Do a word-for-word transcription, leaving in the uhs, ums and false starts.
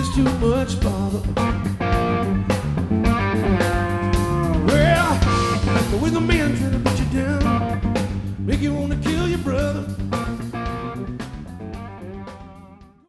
is too much, Father. Well, with the man trying to put you down, make you wanna kill your brother.